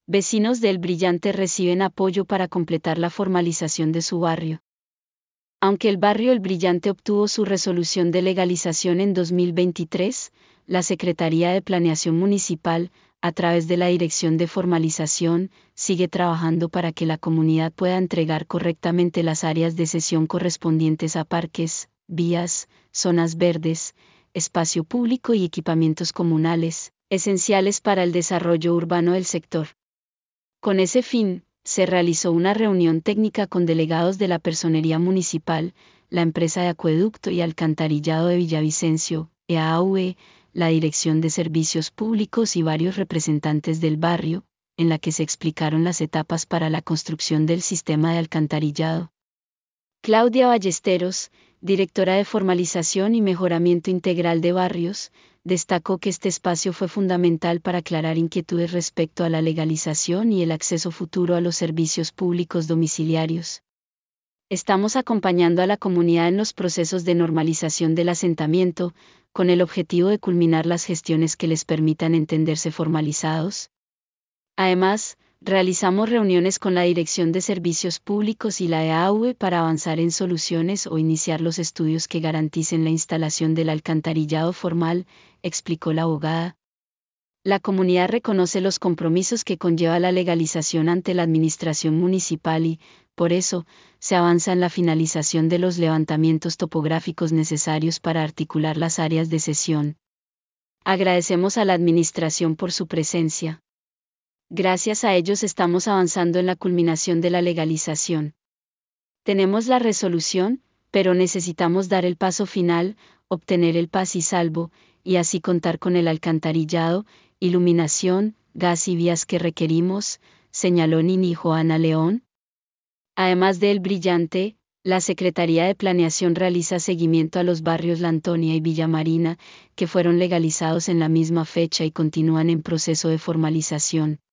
Vecinos de El Brillante reciben apoyo para completar la formalización de su barrio. Aunque el barrio El Brillante obtuvo su resolución de legalización en 2023, la Secretaría de Planeación Municipal, a través de la Dirección de Formalización, sigue trabajando para que la comunidad pueda entregar correctamente las áreas de cesión correspondientes a parques, vías, zonas verdes, espacio público y equipamientos comunales, esenciales para el desarrollo urbano del sector. Con ese fin, se realizó una reunión técnica con delegados de la Personería Municipal, la empresa de acueducto y alcantarillado de Villavicencio, EAV, la Dirección de Servicios Públicos y varios representantes del barrio, en la que se explicaron las etapas para la construcción del sistema de alcantarillado. Claudia Ballesteros, directora de Formalización y Mejoramiento Integral de Barrios, destacó que este espacio fue fundamental para aclarar inquietudes respecto a la legalización y el acceso futuro a los servicios públicos domiciliarios. Estamos acompañando a la comunidad en los procesos de normalización del asentamiento, con el objetivo de culminar las gestiones que les permitan entenderse formalizados. Además, realizamos reuniones con la Dirección de Servicios Públicos y la EAV para avanzar en soluciones o iniciar los estudios que garanticen la instalación del alcantarillado formal, explicó la abogada. La comunidad reconoce los compromisos que conlleva la legalización ante la administración municipal y, por eso, se avanza en la finalización de los levantamientos topográficos necesarios para articular las áreas de cesión. Agradecemos a la administración por su presencia. Gracias a ellos estamos avanzando en la culminación de la legalización. Tenemos la resolución, pero necesitamos dar el paso final, obtener el paz y salvo, y así contar con el alcantarillado, iluminación, gas y vías que requerimos, señaló Nini Joana León. Además de El Brillante, la Secretaría de Planeación realiza seguimiento a los barrios La Antonia y Villa Marina, que fueron legalizados en la misma fecha y continúan en proceso de formalización.